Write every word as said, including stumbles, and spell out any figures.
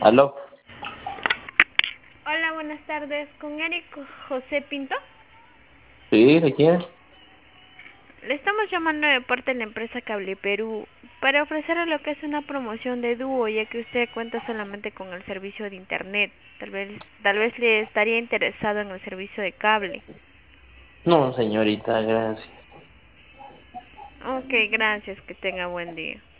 Aló. Hola, buenas tardes. ¿Con Eric José Pinto? Sí, ¿de quién? Le estamos llamando de parte de la empresa Cable Perú para ofrecerle lo que es una promoción de dúo, ya que usted cuenta solamente con el servicio de internet. Tal vez, tal vez le estaría interesado en el servicio de cable. No, señorita, gracias. Ok, gracias. Que tenga buen día.